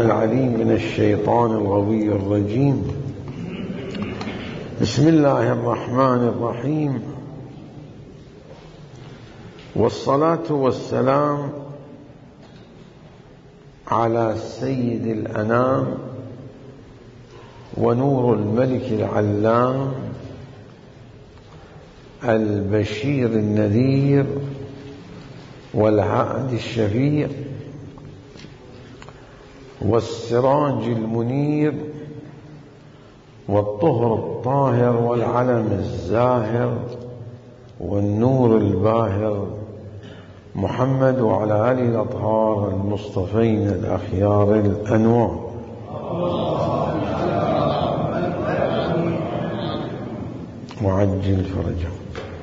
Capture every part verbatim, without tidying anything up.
العليم من الشيطان الغوي الرجيم. بسم الله الرحمن الرحيم، والصلاة والسلام على سيد الأنام ونور الملك العلام البشير النذير والهادي الشفيع والسراج المنير والطهر الطاهر والعلم الزاهر والنور الباهر محمد وعلى آله الأطهار المصطفين الأخيار الأنوار. وعجل فرجهم.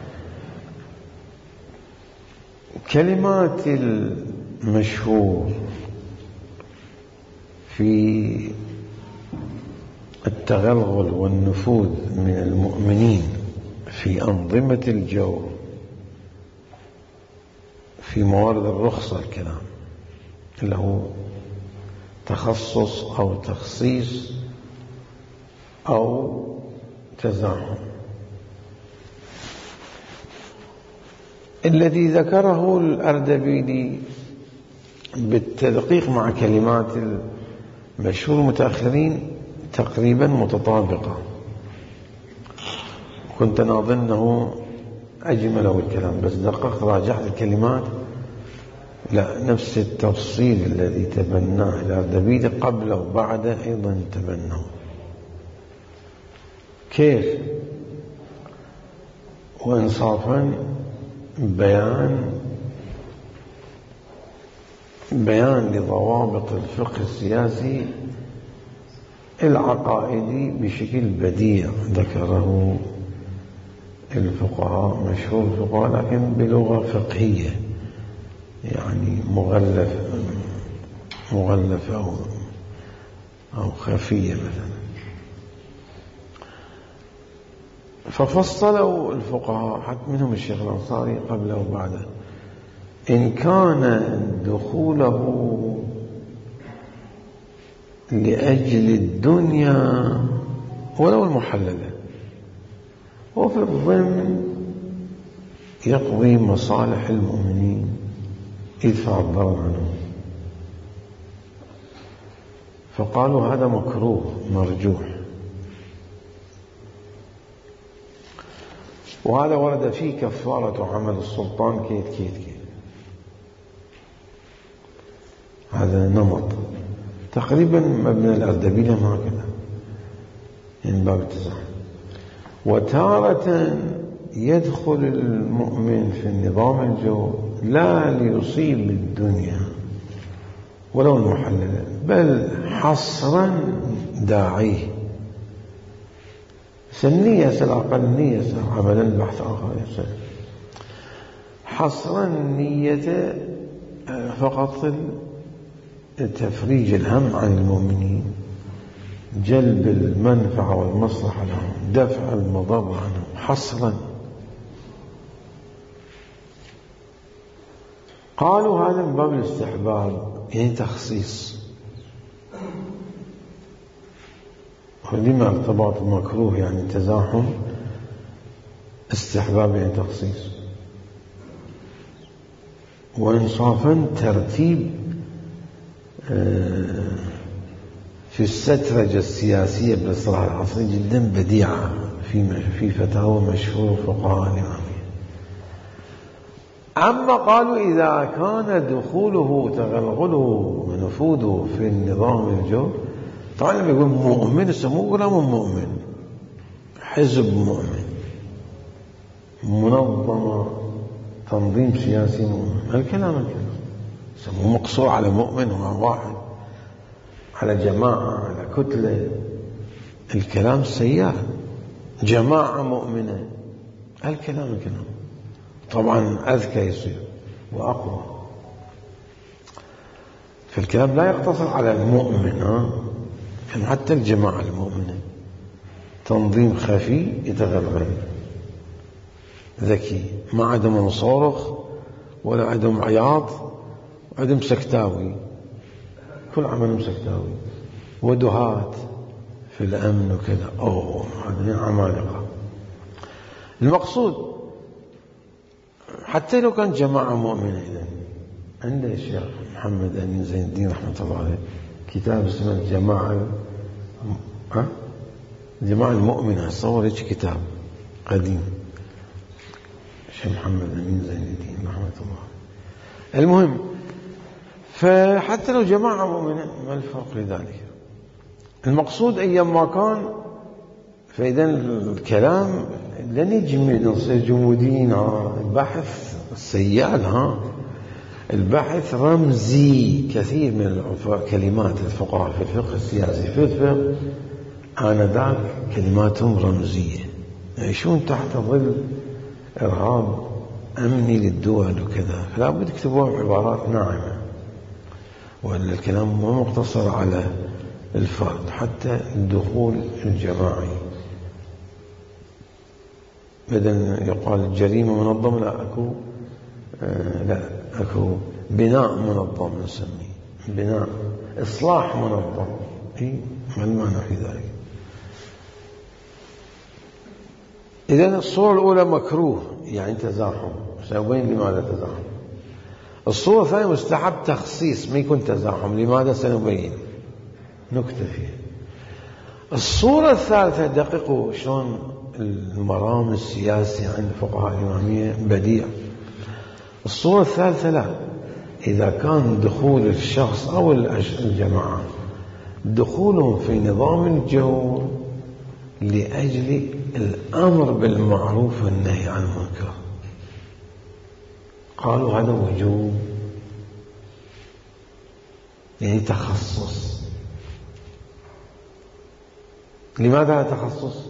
كلمات المشهور في التغلغل والنفوذ من المؤمنين في أنظمة الجو في موارد الرخصة، الكلام له تخصص أو تخصيص أو تزاحم. الذي ذكره الأردبيلي بالتدقيق مع كلمات المشهور المتأخرين تقريبا متطابقة، كنت أنا أظنه أجمله الكلام، بس دققت راجعت الكلمات لا، نفس التفصيل الذي تبناه الأردبيلي قبله وبعده أيضا تبناه. كيف؟ وإنصافا بيان بيان لضوابط الفقه السياسي العقائدي بشكل بديع ذكره الفقهاء، مشهور الفقهاء لكن بلغة فقهية، يعني مغلف مغلفة أو, أو خفية مثلا. ففصلوا الفقهاء حتى منهم الشيخ الأنصاري قبله وبعده إن كان دخوله لأجل الدنيا ولو المحللة، وفي الضمن يقضي مصالح المؤمنين، يدفع الضرر عنهم، فقالوا هذا مكروه مرجوح. وهذا ورد فيه كفارة عمل السلطان كيت كيت كيت. هذا نمط تقريبا مبنى الأردبيلي هكذا، من باب التزاحم. وتارة يدخل المؤمن في النظام الجو لا ليصيب الدنيا ولو المحللة، بل حصرا داعيه سنية الأقل نية عملا البحث آخر يسأل حصرا نية فقط تفريج الهم عن المؤمنين، جلب المنفعة والمصلحة لهم، دفع المضر عنهم حصرا. قالوا هذا من باب الاستحباب، يعني تخصيص. ولما ارتباط المكروه يعني تزاحم، استحباب يعني تخصيص. وإنصافا ترتيب في السترجة السياسية بالإصلاح العصري جدا بديعة في في فتاوى مشهور فقهاء الإمامية. أما قالوا إذا كان دخوله تغلغله ونفوذه في النظام الجو، طبعا لما يقول مؤمن يسموه غلام مؤمن، حزب مؤمن، منظمة، تنظيم سياسي مؤمن، الكلام الكلام يسموه مقصور على مؤمن واحد، على جماعة، على كتلة، الكلام سيار، جماعة مؤمنة، الكلام الكلام طبعا أذكى يصير وأقوى. فالكلام لا يقتصر على المؤمن، ها؟ يعني حتى الجماعة المؤمنة تنظيم خفي يتغلغل ذكي، ما عندهم صارخ ولا عندهم عياط وعندهم سكتاوي، كل عملهم سكتاوي، ودهات في الأمن وكذا. أوه هذين عمالقة. المقصود حتى لو كان جماعة مؤمنة، إذن عنده الشيخ محمد أمين زين الدين رحمة الله عليه كتاب اسمه الجماعة ها الجماعة المؤمنة، صور هيك كتاب قديم الشيخ محمد أمين زين الدين رحمة الله. المهم، فحتى لو جماعة مؤمنة ما الفرق لذلك؟ المقصود أيام ما كان، فإذا الكلام لن يجمد نصير جمودين. البحث سيال، ها البحث رمزي. كثير من كلمات الفقهاء في الفقه السياسي في الفقه آنذاك كلماتهم رمزية، يعيشون تحت ظل إرهاب أمني للدول وكذا، فلا بد يكتبوها بعبارات ناعمة، وإلا الكلام مو مقتصر على الفرد. حتى الدخول الجماعي بدل يقال الجريمة منظمة، لا أكو آه لا أكو بناء منظم، نسميه بناء إصلاح منظم. إيه ما المعنى في ذلك؟ إذن الصورة الأولى مكروه يعني تزاحم، سأبين لماذا تزاحم. الصورة الثانية مستحب تخصيص، ما يكون تزاحم. لماذا؟ سنبين نكتة فيها. الصورة الثالثة دققوا شلون المرام السياسي عند فقهاء الإمامية بديع. الصورة الثالثة لا، إذا كان دخول الشخص أو الجماعة دخولهم في نظام الجور لأجل الأمر بالمعروف والنهي عن المنكر، قالوا هذا وجوب، يعني تخصص. لماذا تخصص؟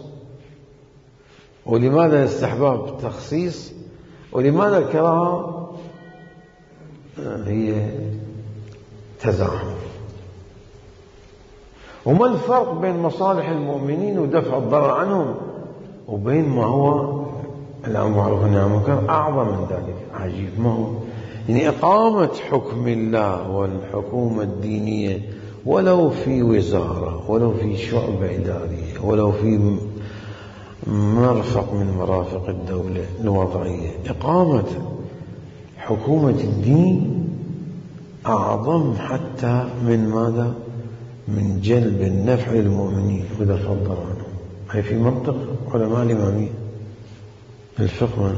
ولماذا استحباب تخصيص؟ ولماذا الكراهة هي تزاحم؟ وما الفرق بين مصالح المؤمنين ودفع الضرر عنهم وبين ما هو الأمر بالمعروف والنهي عن المنكر أعظم من ذلك؟ عجيب. ما هو يعني إقامة حكم الله والحكومة الدينية، ولو في وزارة، ولو في شعبة إدارية، ولو في مرفق من مرافق الدولة الوضعية، إقامة حكومة الدين أعظم حتى من ماذا؟ من جلب النفع للمؤمنين ودفع الضرر عنهم. هي في منطق علماء الإمامية الفقه.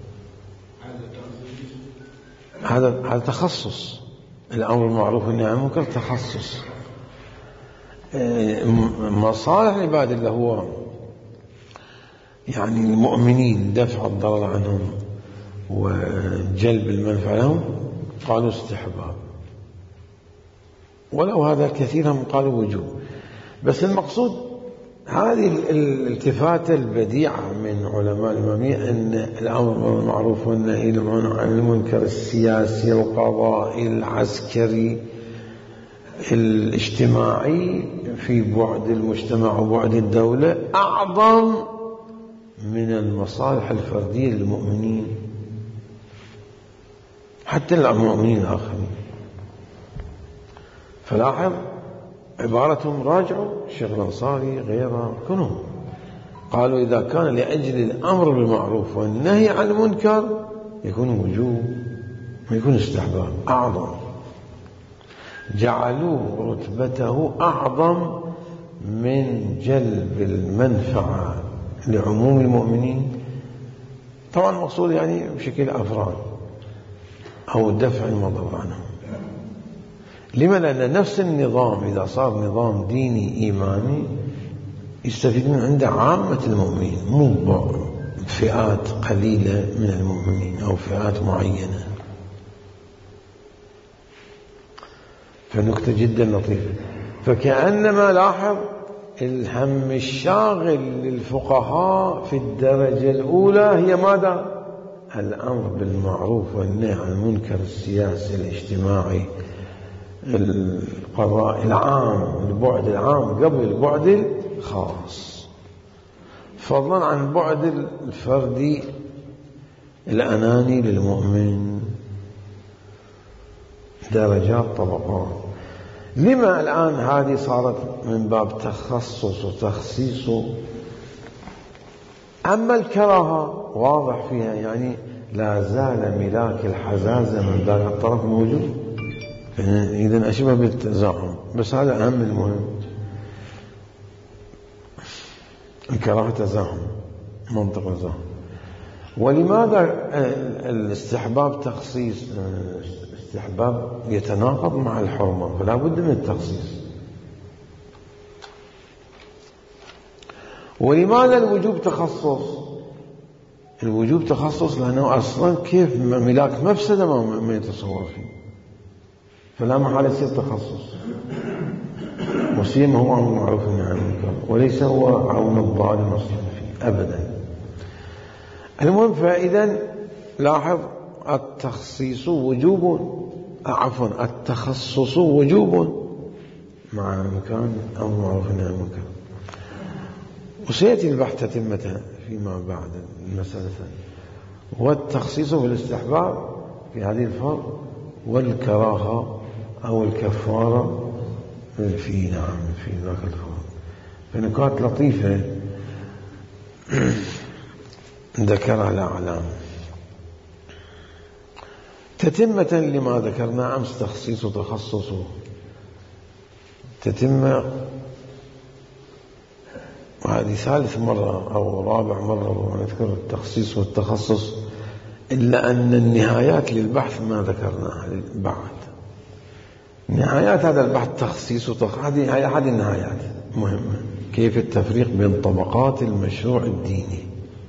هذا هذا تخصص. الأمر بالمعروف والنهي عن المنكر تخصص. مصالح العباد اللي هو يعني المؤمنين دفع الضرر عنهم وجلب المنفعة لهم قالوا استحباب، ولو هذا كثيرا قالوا وجوب. بس المقصود هذه الالتفاتة البديعة من علماء الإمامية أن الأمر بالمعروف والنهي عن المنكر السياسي القضائي العسكري الاجتماعي في بعد المجتمع وبعد الدولة أعظم من المصالح الفردية للمؤمنين، حتى المؤمنين الآخرين. فلاحظ عبارتهم راجعوا الشيخ الأنصاري غيرها كلهم قالوا إذا كان لأجل الأمر بالمعروف والنهي عن المنكر يكون وجوب ويكون استحباب أعظم، جعلوه رتبته أعظم من جلب المنفعة لعموم المؤمنين. طبعا المقصود يعني بشكل أفراد أو دفع المضر عنهم. لما؟ لأن نفس النظام إذا صار نظام ديني إيماني يستفيد من عنده عامة المؤمنين، مو فئات قليلة من المؤمنين أو فئات معينة. فنكتة جدا لطيفة. فكأنما لاحظ الهم الشاغل للفقهاء في الدرجة الأولى هي ماذا؟ الأمر بالمعروف والنهي عن المنكر السياسي الاجتماعي القضاء العام، البعد العام قبل البعد الخاص، فضلا عن البعد الفردي الأناني للمؤمن. درجات طبقات. لما الآن هذه صارت من باب تخصص وتخصيص؟ أما الكراهة واضح فيها، يعني لا زال ملاك الحزازة من ذاك الطرف موجود، إذن أشبه بالتزاحم، بس هذا أهم المهم. الكراهة تزاحم، منطق تزاحم. ولماذا الاستحباب تخصيص؟ الاستحباب يتناقض مع الحرمة، فلا بد من التخصيص. ولماذا الوجوب تخصص؟ الوجوب تخصص لأنه أصلا كيف ملاك مفسدة ما يتصور فيه، فلا محال يصير تخصص. وسيما هو أمر معروف عن المنكر، وليس هو عون الظالم أصلا فيه أبدا. المهم، فإذا لاحظ التخصيص وجوب، عفوا التخصص وجوب مع مكان أمر معروف عن المنكر. وسيأتي البحث تتمة فيما بعد المسألة. والتخصيص بالاستحباب في هذه الفرق، والكراهة أو الكفارة في نعم في ذاك الفرق. فنقاط لطيفة ذكرها الأعلام تتمة لما ذكرنا أمس، تخصيص وتخصص. تتمة، وهذه ثالث مرة أو رابع مرة نذكر التخصيص والتخصص، إلا أن النهايات للبحث ما ذكرناها بعد. نهايات هذا البحث تخصيص وتخصيص، هذه هذه النهايات مهمة. كيف التفريق بين طبقات المشروع الديني،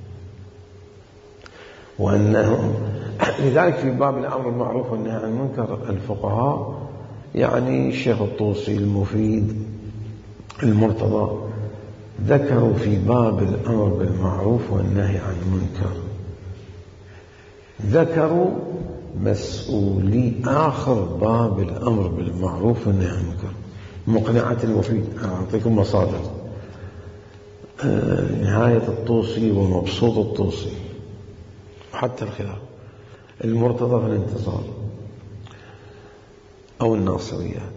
وأنه لذلك في باب الأمر بالمعروف والنهي عن المنكر الفقهاء، يعني الشيخ الطوسي، المفيد، المرتضى، ذكروا في باب الأمر بالمعروف والنهي عن المنكر، ذكروا مسؤولي آخر باب الأمر بالمعروف والنهي عن المنكر. مقنعة المفيد، أعطيكم مصادر، آه نهاية الطوسي ومبسوط الطوسي، حتى الخلاف، المرتضى في الانتصار أو الناصريات،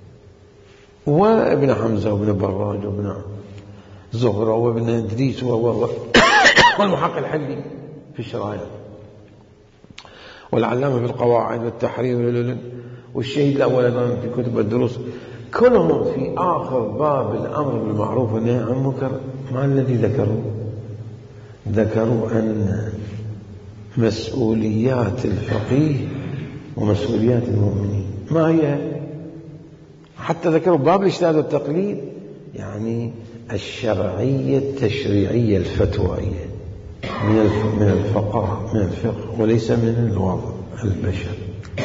وابن حمزة وابن براج وابن زهرة وابن إدريس والمحقق الحلي في الشرايط، والعلامة في القواعد والتحرير، والشهيد الأول أيضا في كتب الدروس، كلهم في آخر باب الأمر بالمعروف والنهي عن المنكر. ما الذي ذكروا؟ ذكروا أن مسؤوليات الفقيه ومسؤوليات المؤمنين ما هي؟ حتى ذكروا باب الاجتهاد والتقليد، يعني الشرعية التشريعية الفتوائية من الفقه من الفقه وليس من الوضع البشر.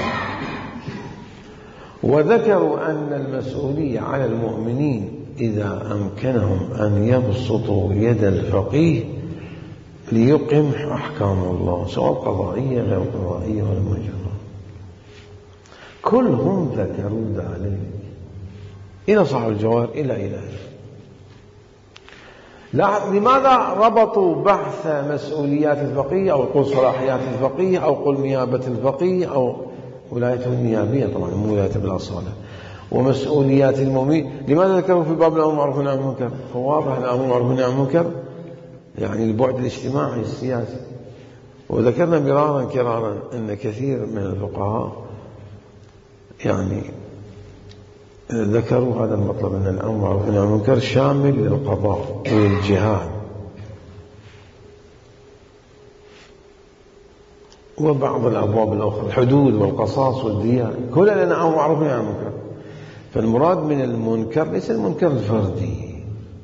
وذكروا أن المسؤولية على المؤمنين إذا أمكنهم أن يبسطوا يد الفقيه ليقم أحكام الله، سواء قضائية غير قضائية ولا مجرى، كلهم ذكروا ذلك إلى صاحب الجوار إلى إله. لماذا ربطوا بحث مسؤوليات الفقيه أو قل صلاحيات الفقيه أو قل نيابة الفقيه أو ولايته النيابية، طبعا مو ولايته بالأصالة، ومسؤوليات المؤمنين؟ لماذا ذكروا في باب الأمر بالمعروف والنهي عن المنكر؟ فواضح الأمر بالمعروف والنهي عن المنكر يعني البعد الاجتماعي السياسي. وذكرنا مرارا كرارا أن كثير من الفقهاء يعني ذكروا هذا المطلب، أن الأمر بالمعروف والنهي عن المنكر شامل للقضاء والجهاد وبعض الأبواب الأخرى، الحدود والقصاص والديات، كلها لأن أمر بالمعروف والنهي عن المنكر. فالمراد من المنكر ليس المنكر الفردي،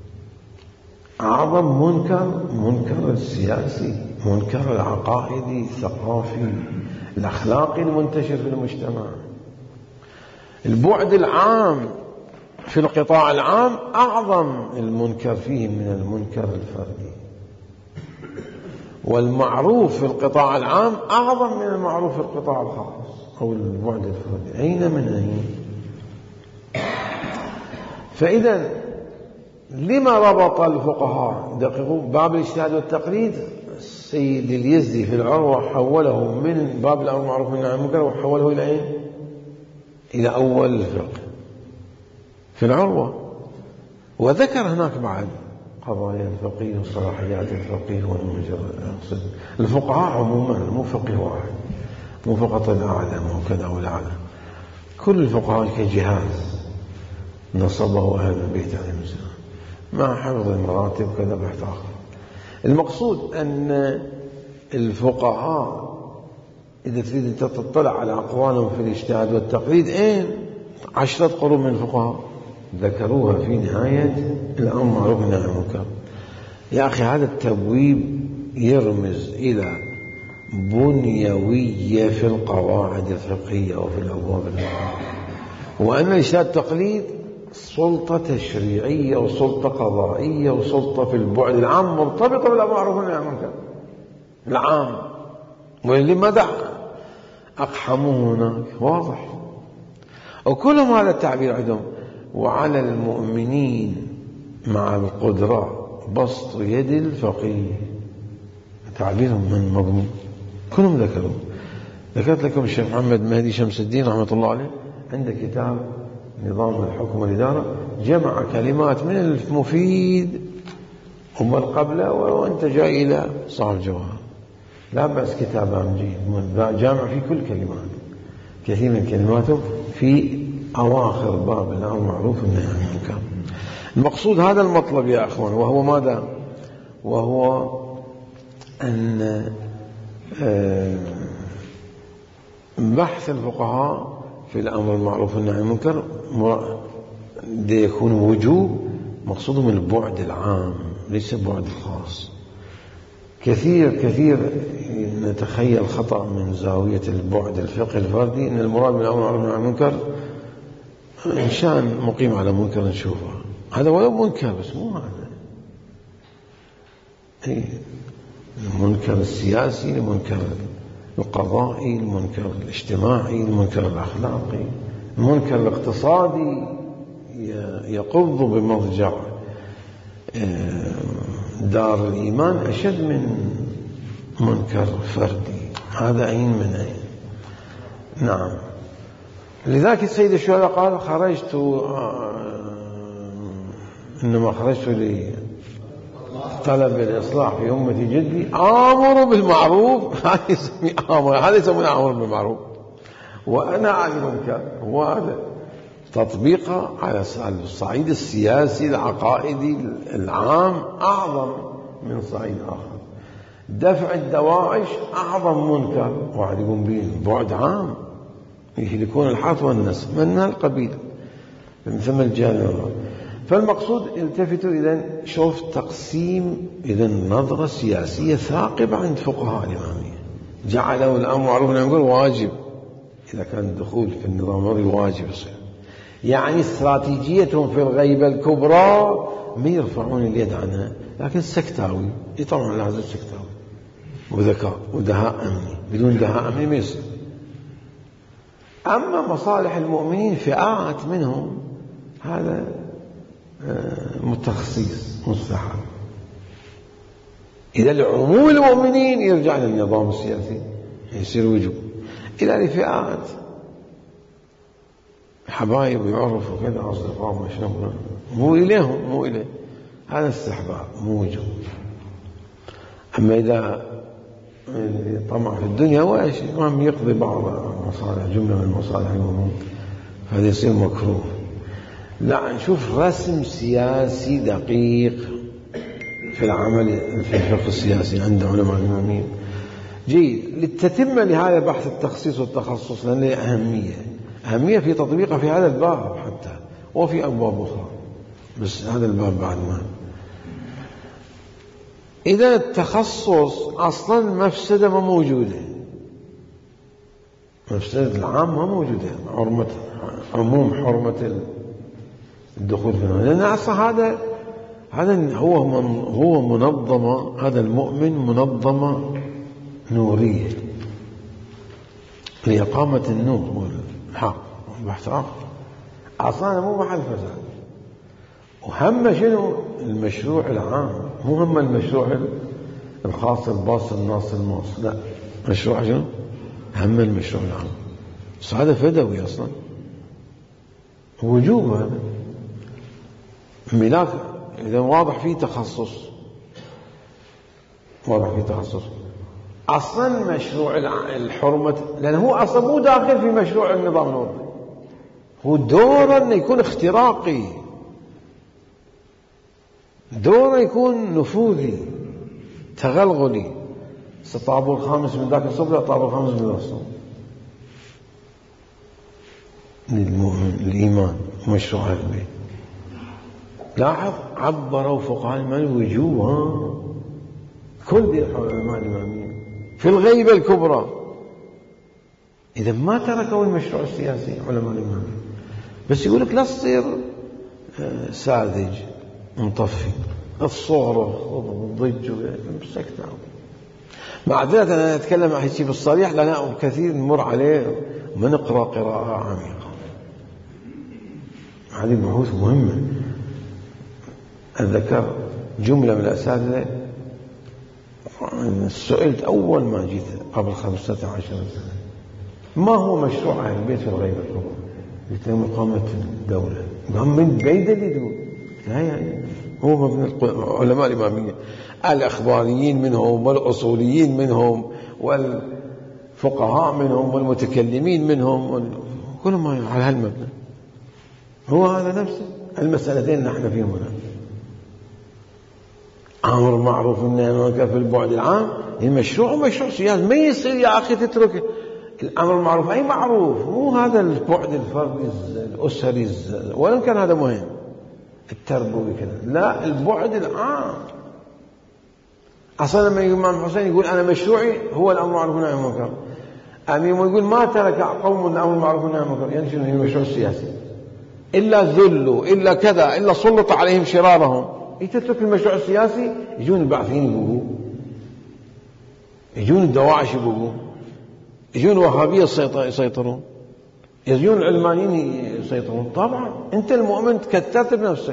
أعظم منكر منكر السياسي، منكر العقائدي، الثقافي، الأخلاقي المنتشر في المجتمع. البعد العام في القطاع العام أعظم المنكر فيه من المنكر الفردي، والمعروف في القطاع العام أعظم من المعروف في القطاع الخاص أو البعد الفردي. أين من أين؟ فإذا لما ربط الفقهاء دققوا باب الاجتهاد والتقليد؟ السيد اليزدي في العروة حوله من باب الأمر بالمعروف والنهي عن المنكر وحوله إلى أين؟ إلى أول الفقه. في العروة. وذكر هناك بعد قضايا الفقيه وصلاحيات الفقيه والمجرد. الفقهاء عموما مو فقيه واحد، مو فقط الأعلم وكذا والأعلم، كل الفقهاء كجهاز نصبه أهل البيت عليهم السلام مع حفظ المراتب كذا بحث آخر. المقصود أن الفقهاء إذا تريد أن تطلع على أقوالهم في الاجتهاد والتقليد، إيه عشرة قرون من الفقهاء ذكروها في نهاية الأمر معروف والنهي عن المنكر. يا أخي هذا التبويب يرمز إلى بنيوية في القواعد الفقهية وفي الأبواب الفقهية، وأن الاجتهاد التقليد سلطة تشريعية وسلطة قضائية وسلطة في البعد العام مرتبطة بالأمر معروف والنهي عن المنكر العام. ولماذا أقحموه هناك؟ واضح. وكلهم هذا التعبير عندهم: وعلى المؤمنين مع القدرة بسط يد الفقيه. تعبيرهم من مضمون كلهم ذكروا. ذكرت لكم الشيخ محمد مهدي شمس الدين رحمة الله عليه عنده كتاب نظام الحكم والإدارة، جمع كلمات من المفيد ومن قبله وانتجى إلى صاحب الجواهر. لا بأس كتاب جيد جامع في كل كلمات، كثير من كلماته في أواخر باب الأمر معروف والنهي عن المنكر. المقصود هذا المطلب يا أخوان، وهو ماذا؟ وهو أن بحث الفقهاء في الأمر المعروف والنهي عن المنكر يكون وجوب مقصودهم البعد العام ليس البعد الخاص. كثير كثير نتخيل خطأ من زاوية البعد الفقهي الفردي أن المراد من الأمر المعروف والنهي عن المنكر إنسان مقيم على منكر نشوفه، هذا ولو منكر بس مو هذا. إيه؟ المنكر السياسي، المنكر القضائي، المنكر الاجتماعي، المنكر الأخلاقي، المنكر الاقتصادي يقض بمضجع دار الإيمان أشد من منكر فردي. هذا عين من عين. نعم. لذلك السيد الشهداء قال: خرجت إنما خرجت لطلب الإصلاح في أمة جدي آمر بالمعروف. هذا يسمي آمر، هذا يسمونه آمر بالمعروف وأنا عن المنكر. وهذا تطبيقه على الصعيد السياسي العقائدي العام أعظم من صعيد آخر. دفع الدواعش أعظم منكر، واحد يقوم به بعد عام يهلكون الحرث والنسل من القبيل من ثم الجانب. فالمقصود التفتوا إذن شوف تقسيم إذن نظرة سياسية ثاقبة عند فقهاء الإمامية، جعلوا الأمر معروف والنهي عن المنكر واجب. إذا كان الدخول في النظام الوضعي واجب يصير، يعني استراتيجيتهم في الغيبة الكبرى ما يرفعون اليد عنها، لكن سكتاوي يطلعون على هذا السكتاوي وذكاء ودهاء أمني. بدون دهاء أمني ما يصير. أما مصالح المؤمنين فئات منهم هذا متخصيص مستحب. إذا لعموم المؤمنين يرجع للنظام السياسي يصير وجوب. إلى لفئات حبايب يعرفوا كذا أصدقاء ما شنو مو إليهم مو إليه، هذا استحباب مو وجوب. أما إذا طمع في الدنيا وايش المهم يقضي بعض المصالح جملة من المصالح المهمة، فهذا يصير مكروه. لا نشوف رسم سياسي دقيق في العمل في الفقه السياسي عند علماء الإمامية جيد للتتمة لهذا بحث التخصيص والتخصص، لأن له أهمية أهمية في تطبيقه في هذا الباب حتى وفي أبواب أخرى، بس هذا الباب بعد ما. إذا التخصص أصلا مفسدة ما موجودة، مفسدة العام ما موجودة، حرمة عموم حرمة الدخول في النار، لأن أصلا هذا هذا هو من هو منظمة، هذا المؤمن منظمة نورية لإقامة النور والحق والبحث آخر، أصلا مو محل فساد. وهم شنو المشروع العام، مو هم المشروع الخاص الباص الناص الماص، لا مشروع شنو هم المشروع العام. بس هذا فدوي أصلا وجوب، هذا ملاك إذا واضح فيه تخصص، واضح فيه تخصص. أصلا مشروع الحرمة لأنه هو أصلا مو داخل في مشروع النظام الوضعي، هو دوره أنه يكون اختراقي، دوره يكون نفوذي تغلغلي. الطابور الخامس من ذاك الصوب لا الطابور الخامس من ذاك الصوب للمؤمن الإيمان مشروع البيت. لاحظ عبروا فقهاء من الوجوه كل ذي العلماء الإماميين في الغيبة الكبرى. إذا ما تركوا المشروع السياسي علماء الإماميين، بس يقول لك لا تصير ساذج مطفي الصغر ضج بسكت. معذرة أنا أتكلم عن شيء بالصريح لأن كثير نمر عليه ونقرأ قراءة عميقة. هذه بحوث مهمة. أتذكر جملة من الأساتذة سئلت أول ما جيت قبل خمسة عشر سنة ما هو مشروع أهل البيت في الغيبة الكبرى؟ قلت لهم إقامة الدولة. قام من بعيد اللي يقول لا يعني هو من العلماء الإمامية الأخباريين منهم والأصوليين منهم والفقهاء منهم والمتكلمين منهم كلهم على هالمبنى. هو هذا نفسه المسألتين نحن فيهم هنا. أمر معروف والنهي عن المنكر في البعد العام المشروع مشروع سياسي. ما يصير يا أخي تترك الأمر المعروف أي معروف، مو هذا البعد الفردي الأسري ولا كان هذا مهم التربوي كذا، لا البعد العام. أصلا لما الإمام الحسين يقول أنا مشروعي هو الأمر المعروف والنهي عن المنكر، أمي يقول ما ترك قوم الأمر المعروف والنهي عن المنكر، يعني شنو هي المشروع السياسي؟ إلا ذلوا إلا كذا إلا سلط عليهم شرارهم. يتترك المشروع السياسي يجون البعثيين يبقوا، يجون الدواعش يبقوا، يجون الوهابية يسيطرون، يجون العلمانيين يسيطرون. طبعا أنت المؤمن تكترت بنفسك.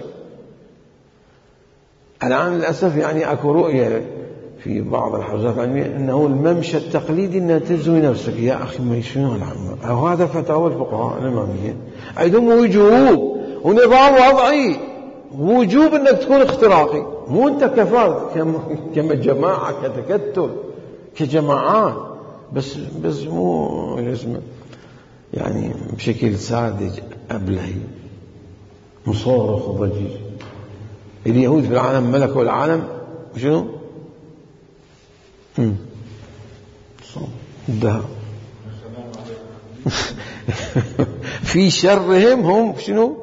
الآن للأسف يعني أكو رؤية في بعض الحوزات العلمية أنه الممشى التقليدي أن تزوي نفسك. يا أخي ما شنو العلم أو هذا فتاوى الفقهاء الإمامية عندهم وجوب ونظام وضعي، وجوب أنك تكون اختراقي، مو أنت كفرد كما جماعة كتكتل كجماعات، بس بس مو اسمه يعني بشكل ساذج أبلهي مصارخ وضجيج. اليهود في العالم ملكوا العالم شنو؟ الذهب. في شرهم هم شنو؟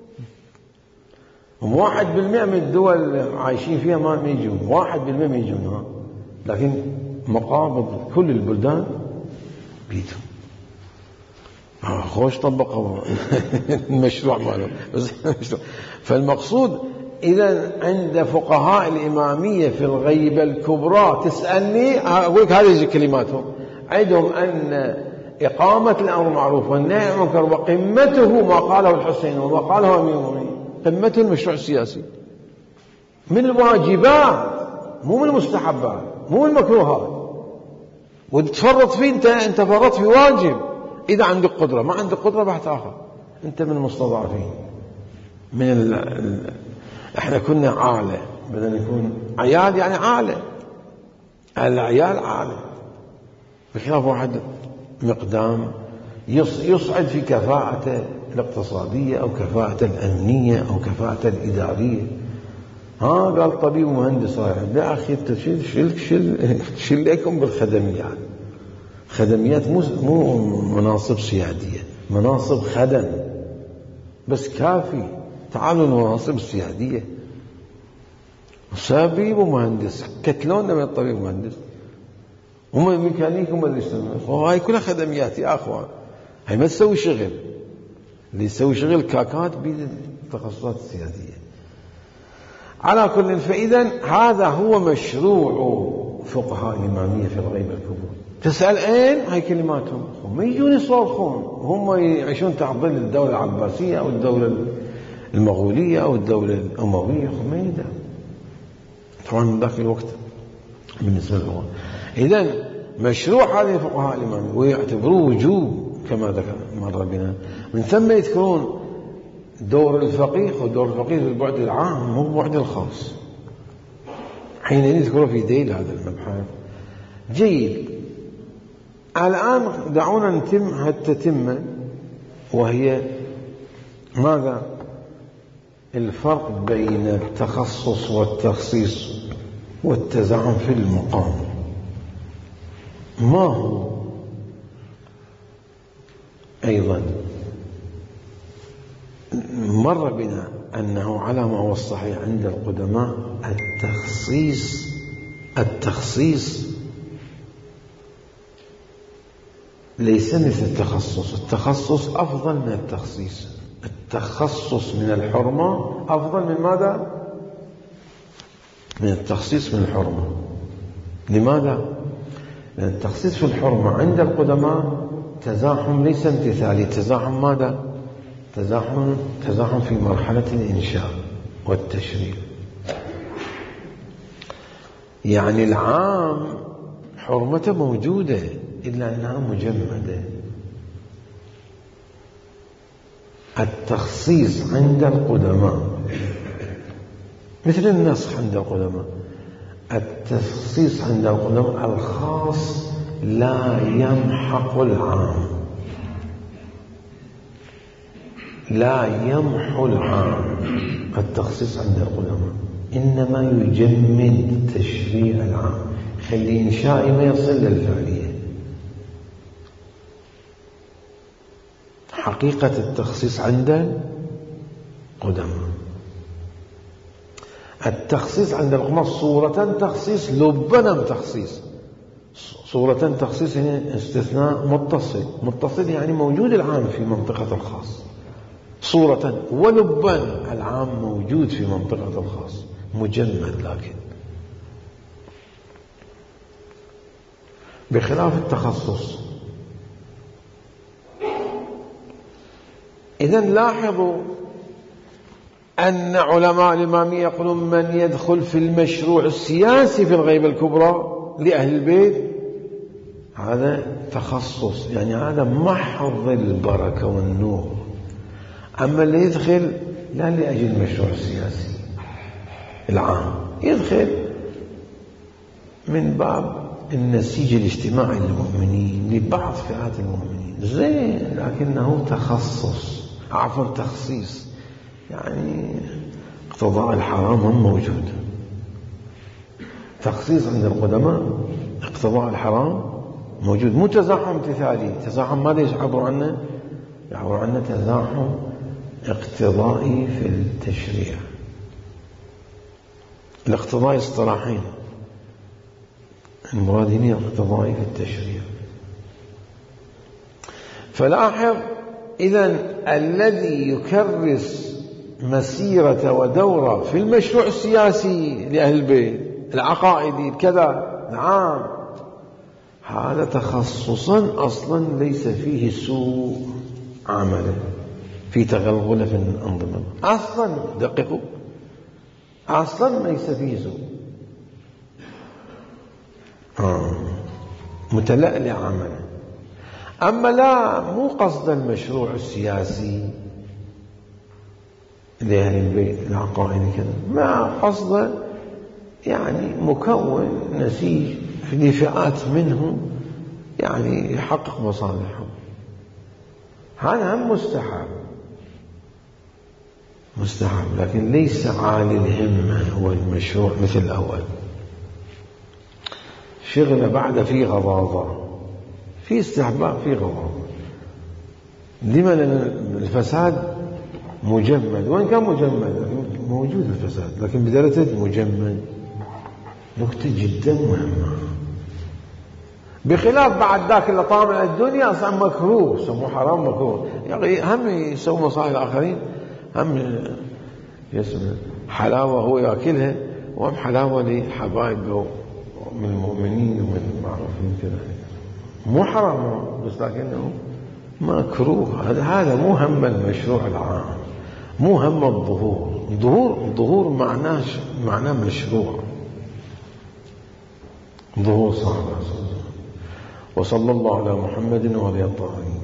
هم واحد بالمئة من الدول عايشين فيها ما يجون، واحد بالمئة ما يجون، لكن مقابض كل البلدان بيتهم. آه خوش طبقوا المشروع ماله. فالمقصود إذا عند فقهاء الإمامية في الغيبة الكبرى تسألني أقول لك هذه كلماتهم عندهم أن إقامة الأمر المعروف والنهي عن المنكر وقمته ما قاله الحسين وما قاله أمير المؤمنين، قمته المشروع السياسي من الواجبات مو من المستحبات مو من المكروهات. وتفرط فيه أنت أنت فرط في واجب. إذا عندك قدرة ما عندك قدرة بحث آخر، أنت من المستضعفين من ال... ال... احنا كنا عالة بدنا نكون عيال يعني عالة، العيال عالة بخلاف واحد مقدام يصعد في كفاءته الاقتصادية أو كفاءته الأمنية أو كفاءته الإدارية. ها قال طبيب ومهندس رايح لا أخي شل شل شل شل لكم بالخدميات. خدميات مو مو مناصب سيادية، مناصب خدم بس كافي. تعالوا المناصب السيادية طبيب ومهندس كتلونا من الطبيب ومهندس هم ميكانيك وما يسمون هاي كلها خدميات يا أخوان. هاي ما تسوي شغل، اللي يسوي شغل كاكات بالتخصصات السيادية. على كل فإذا هذا هو مشروع فقهاء الإمامية في الغيبة الكبرى. تسأل أين هاي كلماتهم؟ هم يجون يصرخون هم يعيشون تحت ظل الدولة العباسية أو الدولة المغولية أو الدولة الأموية هم يدعم طبعا من ذاك الوقت بالنسبة لهم. إذن مشروع هذه الفقهاء الإمامية ويعتبروه وجوب كما ذكر مرة بنا، من ثم يذكرون دور الفقيه هو دور الفقيه في البعد العام مو البعد الخاص. حين نذكر في ذيل هذا المبحث. جيد. الآن دعونا نتم التتمة، وهي ماذا؟ الفرق بين التخصص والتخصيص والتزعم في المقام. ما هو؟ أيضا مر بنا أنه على ما هو الصحيح عند القدماء التخصيص التخصيص ليس مثل التخصص. التخصص أفضل من التخصيص. التخصص من الحرمة أفضل من ماذا؟ من التخصيص من الحرمة. لماذا؟ لأن التخصيص في الحرمة عند القدماء تزاحم ليس امتثالي، تزاحم ماذا؟ تزاحم تزاحم في مرحلة الإنشاء والتشريع. يعني العام حرمته موجودة إلا أنها مجمدة. التخصيص عند القدماء مثل النسخ عند القدماء. التخصيص عند القدماء الخاص لا يمحق العام، لا يمحو العام. التخصيص عند القدماء إنما يجمد تشريع العام، خلي إنشائي ما يصل للفعلية. حقيقة التخصيص عند القدماء. التخصيص عند القدماء صورة تخصيص لبنم تخصيص. صورة تخصيص يعني استثناء متصل. متصل يعني موجود العام في منطقة الخاص صورة، ولبا العام موجود في منطقة الخاص مجمد. لكن بخلاف التخصص. إذن لاحظوا أن علماء الإمامية يقولون من يدخل في المشروع السياسي في الغيبة الكبرى لأهل البيت هذا تخصص، يعني هذا محض البركة والنور. أما اللي يدخل لا لأجل المشروع السياسي العام، يدخل من باب النسيج الاجتماعي للمؤمنين لبعض فئات المؤمنين زين، لكنه تخصص عفوا تخصيص، يعني اقتضاء الحرام هم موجود. تخصيص عند القدماء اقتضاء الحرام موجود، مو تزاحم امتثالي. تزاحم ماذا يعبر عنه؟ يعبر عنه تزاحم اقتضائي في التشريع. الاقتضاء اصطلاحين، المراد هنا اقتضائي في التشريع. فلاحظ إذن الذي يكرس مسيرة ودورة في المشروع السياسي لأهل البيت العقائدي كذا العام، هذا تخصصا أصلا ليس فيه سوء عمله، في تغلغل في الأنظمة أصلا. دققوا، أصلا ليس فيه سوء آه. متلألئ عمله. أما لا مو قصد المشروع السياسي لأهل البيت العقائدي كذا، ما قصد يعني مكون نسيج في فئات منهم يعني يحقق مصالحهم، هذا هم مستحب مستحب لكن ليس عالي الهمة هو المشروع مثل الأول. شغل بعد في غضاضة، في استحباب في غضاضة. لما؟ لأن الفساد مجمد، وإن كان مجمد موجود الفساد لكن بدرجة مجمد. نكتة جدا مهمة. بخلاف بعد ذاك اللي طامع الدنيا صار مكروه، سموه حرام مكروه. يعني هم يسوي مصالح الآخرين، هم يسمى حلاوة هو يأكلها، وهم حلاوة لحبايبه من المؤمنين ومن المعروفين كذا. مو حرام بس لكنه مكروه. هذا مو هم المشروع العام، مو هم الظهور. ظهور ظهور معناه معناه مشروع، ظهور صاحب. وصلى الله على محمد وعلى آله الطاهرين.